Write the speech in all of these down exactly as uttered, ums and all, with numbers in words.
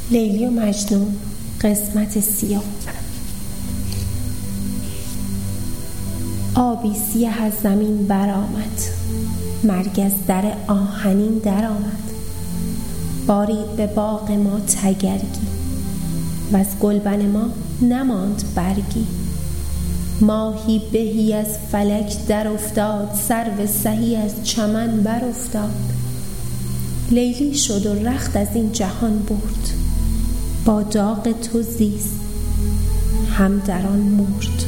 لیلی و مجنون قسمت سیاه. آبی سیه از زمین برآمد، مرگ از در آهنین در آمد. بارید به باغ ما تگرگی و از گلبن ما نماند برگی. ماهی بهی از فلک در افتاد، سرو سهی از چمن بر افتاد. لیلی شد و رخت از این جهان برد، با داغ تو زیست هم در آن مرد.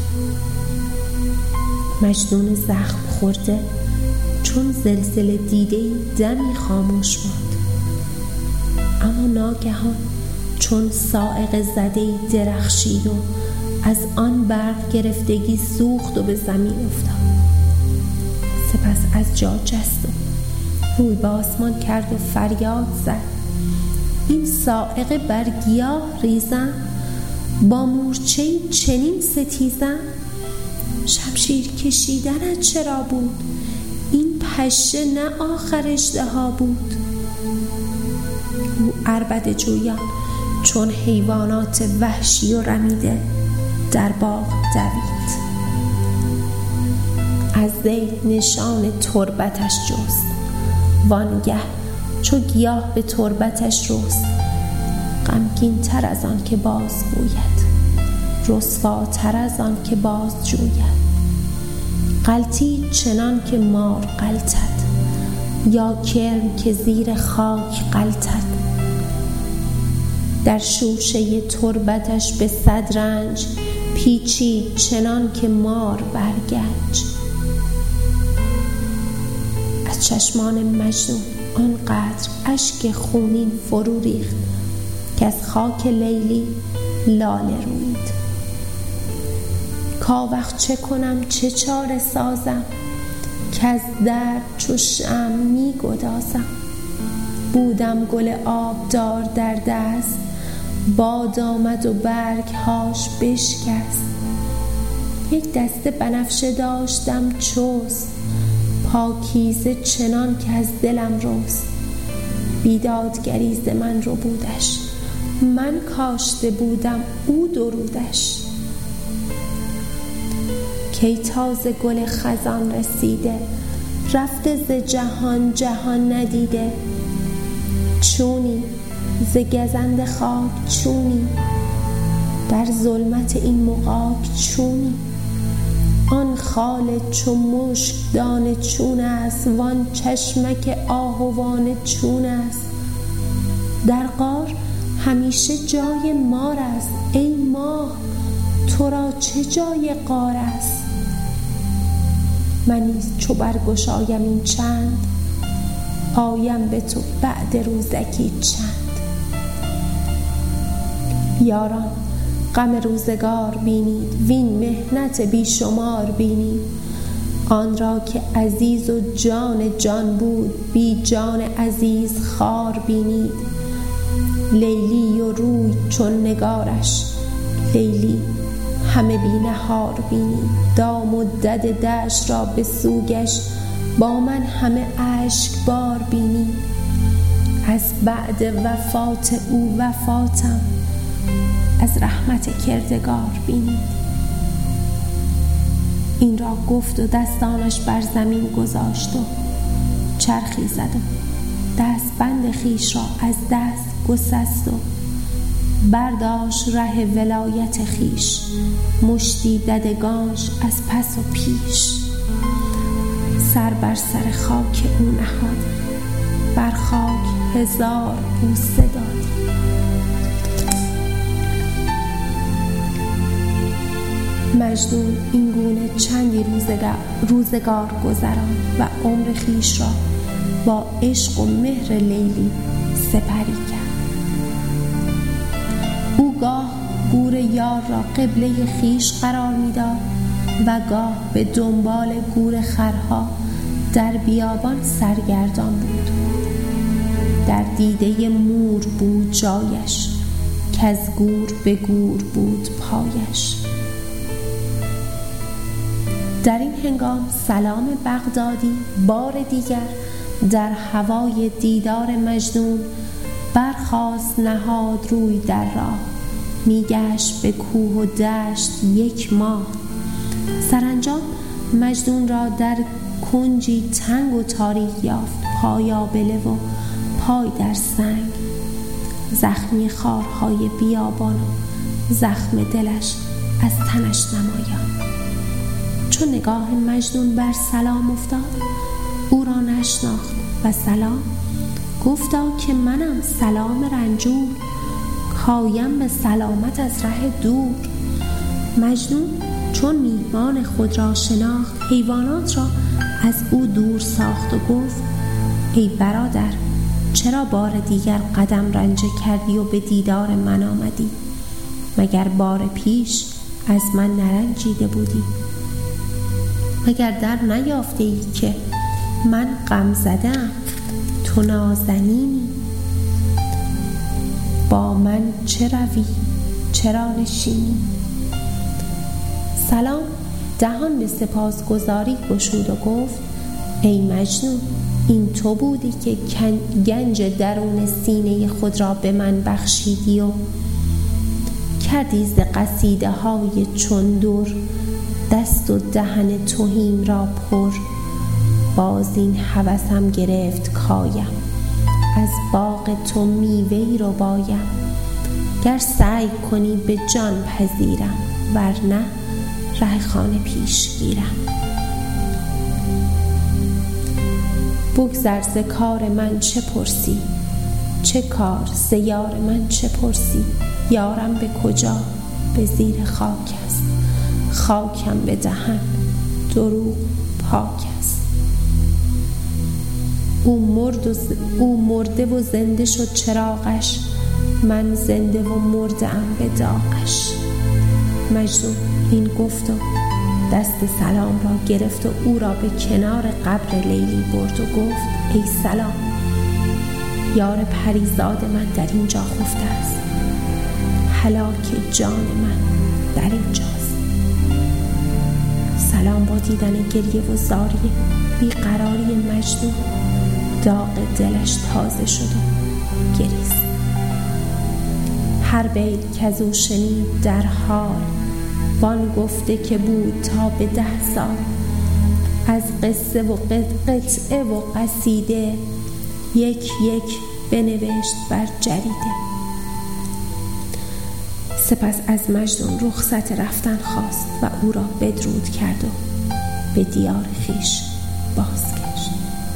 مجنون زخم خورده چون زلزله دیده‌ای دمی خاموش ماند، اما ناگهان چون صاعقه زده‌ای درخشید و از آن برق گرفتگی سوخت و به زمین افتاد. سپس از جا جست و روی به آسمان کرد و فریاد زد: این صاعقه بر گیاه ریزم، با مورچه‌ای چنین ستیزم. شمشیر کشیدنت چرا بود؟ این پشه نه آخر اژدها بود. او عربده جویان چون حیوانات وحشی و رمیده در باغ دوید. از ذیل نشان تربتش جست، وانگه چو گیاه به تربتش رست. غمگین تر از آن که باز گوید، رسواتر از آن که باز جوید. غلطی چنان که مار غلطد، یا کرم که زیر خاک غلطد. در شوشه تربتش به صد رنج، پیچید چنان که مار برگنج. از چشمان مجنون آنقدر اشک خونین فرو ریخت که از خاک لیلی لاله روید. کاوخ چه کنم چه چاره سازم، که از درد چو شمع می گدازم. بودم گل آبدار در دست، باد آمد و برگ هاش بشکست. یک دسته بنفشه داشتم چست، پاکیزه چنان که از دلم رست. بیدادگری ز من رو بودش، من کاشته بودم او درودش. کی تازه گل خزان رسیده، رفته ز جهان جهان ندیده. چونی ز گزند خاک چونی، در ظلمت این مغاک چونی. آن خال چو مشک دانه چون است، وان چشمک آهوانه چون است. در غار همیشه جای مار است، ای ماه تو را چه جای غار است. من نیز چو برگشایم این چند، آیم به تو بعد روزکی چند. یاران غم روزگار بینید، وین محنت بیشمار بینید. آن را که عزیز و جان جان بود، بی جان عزیز خوار بینید. لیلی و روی چون نگارش، لیلی همه بی نهار بینید. دام و دد دشت را به سوگش، با من همه اشک بار بینید. از بعد وفات او وفاتم، از رحمت کردگار بینید. این را گفت و دستانش بر زمین گذاشت و چرخی زد و دست بند خیش را از دست گسست و برداشت ره ولایت خیش. مشتی ددگانش از پس و پیش، سر بر سر خاک او نهاد، بر خاک هزار بوسه داد. مجنون این گونه چندی روزگار, روزگار گذران و عمر خیش را با عشق و مهر لیلی سپری کرد. او گاه گور یار را قبله خیش قرار می‌داد و گاه به دنبال گور خرها در بیابان سرگردان بود. در دیده مور بود جایش، که از گور به گور بود پایش. در این هنگام سلام بغدادی بار دیگر در هوای دیدار مجنون برخاست نهاد روی در راه، میگشت به کوه و دشت یک ماه. سرانجام مجنون را در کنجی تنگ و تاریک یافت، پای آبله و پای در سنگ، زخمی خارهای بیابان و زخم دلش از تنش نمایان. چون نگاه مجنون بر سلام افتاد، او را نشناخت و سلام گفتا که منم سلام رنجور، کایم به سلامت از ره دور. مجنون چون میهمان خود را شناخت، حیوانات را از او دور ساخت و گفت ای برادر، چرا بار دیگر قدم رنجه کردی و به دیدار من آمدی؟ مگر بار پیش از من نرنجیده بودی؟ مگر در نیافته ای که من غم زدم، تو نازنینی؟ با من چه روی، چرا نشینی؟ سلام دهان به سپاسگزاری گشود و گفت ای مجنون، این تو بودی که گنج درون سینه خود را به من بخشیدی و کردی ز قصیده های چون در دست و دهن تهیم را پر. باز این هوسم گرفت کایم، از باغ تو میوه‌ای رو بایم. گر سعی کنی به جان پذیرم، ورنه ره خانه پیش گیرم. بگذر ز کار من چه پرسی، چه کار ز یار من چه پرسی؟ یارم به کجا؟ به زیر خاک است، خاکم به دهن دروغ پاک است. او مرد و ز... او مرده و زنده شد چراغش، من زنده و مرده ام به داغش. مجنون این گفت و دست سلام را گرفت و او را به کنار قبر لیلی برد و گفت ای سلام، یار پریزاد من در اینجا خفته است، هلاک جان من در اینجاست. سلام با دیدن گریه و زاری بیقراری مجنون، داغ دلش تازه شد و گریست. هر بیت که از او شنید در حال، وان گفته که بود تا به ده سال. از قصه و قطعه و قصیده، یک یک بنوشت بر جریده. سپس از مجنون رخصت رفتن خواست و او را بدرود کرد و به دیار خویش بازگشت.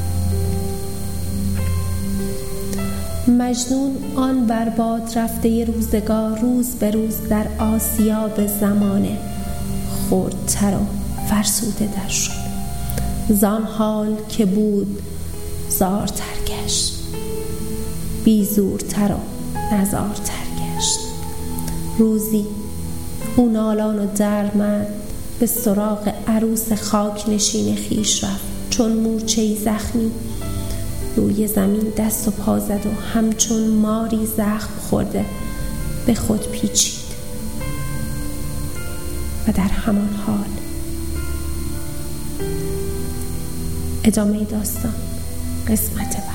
مجنون آن برباد رفته روزگار، روز به روز در آسیاب زمانه خردتر و فرسوده در شد. زان حال که بود زارتر گشت، بیزورتر و نزارتر گشت. روزی او نالان و دردمند به سراغ عروس خاک نشین خویش رفت. چون مورچه‌ای زخمی روی زمین دست و پا زد و همچون ماری زخم خورده به خود پیچید و در همان حال. ادامه داستان قسمت بعد.